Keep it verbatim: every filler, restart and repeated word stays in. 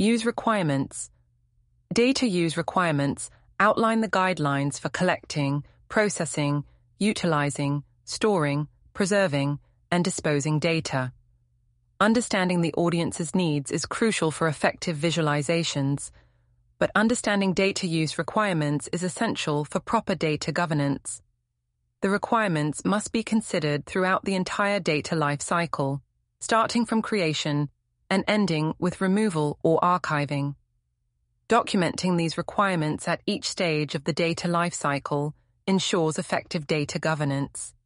Use requirements. Data use requirements outline the guidelines for collecting, processing, utilizing, storing, preserving, and disposing data. Understanding the audience's needs is crucial for effective visualizations, but understanding data use requirements is essential for proper data governance. The requirements must be considered throughout the entire data lifecycle, starting from creation and ending with removal or archiving. Documenting these requirements at each stage of the data lifecycle ensures effective data governance.